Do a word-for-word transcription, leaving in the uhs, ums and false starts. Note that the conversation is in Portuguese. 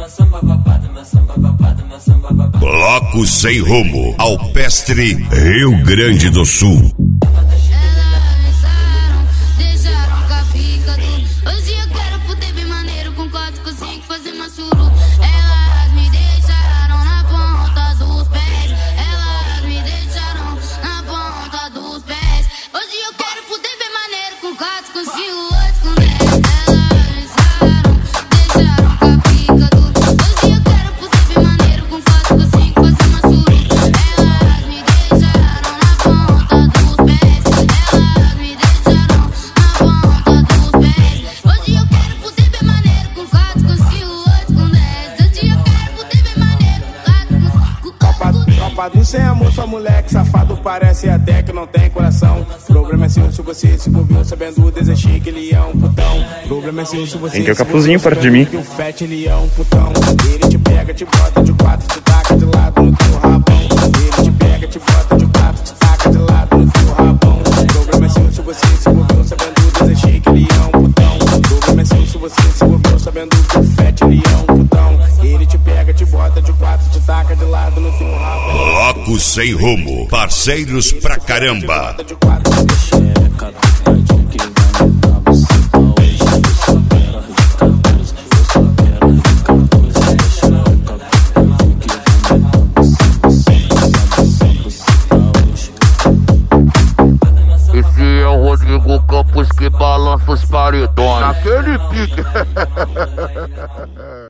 Bloco Sem Rumo, Alpestre, Rio Grande do Sul. Hoje eu quero poder bem maneiro com quatro, cinco, fazer uma suru. Elas me deixaram na ponta dos pés. Elas me deixaram na ponta dos pés. Hoje eu quero poder bem maneiro com quatro, cinco, oito, com dez. Safado sem amor, sua moleque safado parece até que não tem coração. Problema é seu se você se envolveu sabendo o desejo que ele é um putão. Problema é seu se você tem que o capuzinho perto de mim. Que o fete ele é um putão. Ele te pega, te bota de quatro, te taca de lado no teu rabão. Ele te pega, te bota de quatro, te taca de lado no teu rabão. Problema é seu se você se envolveu sabendo o desejo que ele é um putão. Problema é seu se você se envolveu sabendo que o fete ele é um putão. Ele te pega, te bota de quatro, te taca de lado no teu rabão. Bloco Sem Rumo, parceiros pra caramba. Esse é o Rodrigo Campos que balança os paredões. Naquele pique.